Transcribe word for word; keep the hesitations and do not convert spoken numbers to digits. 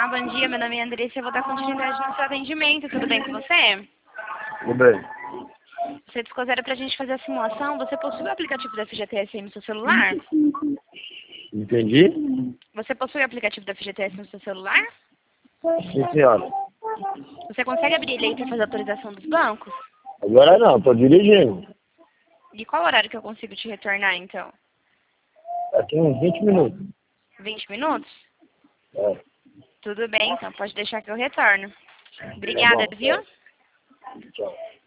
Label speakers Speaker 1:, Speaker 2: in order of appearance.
Speaker 1: Olá, bom dia. Meu nome é Andressa e eu vou dar continuidade no seu atendimento. Tudo bem com você?
Speaker 2: Tudo bem.
Speaker 1: Você discutiu para a gente fazer a simulação. Você possui o aplicativo da F G T S aí no seu celular?
Speaker 2: Entendi?
Speaker 1: Você possui o aplicativo da F G T S no seu celular?
Speaker 2: Sim, senhora.
Speaker 1: Você consegue abrir ele aí para fazer a autorização dos bancos?
Speaker 2: Agora não, estou dirigindo.
Speaker 1: E qual horário que eu consigo te retornar, então?
Speaker 2: Daqui uns vinte minutos.
Speaker 1: vinte minutos?
Speaker 2: É.
Speaker 1: Tudo bem, então. Pode deixar que eu retorno.
Speaker 2: Tá
Speaker 1: Obrigada,
Speaker 2: bom.
Speaker 1: viu?
Speaker 2: Tchau.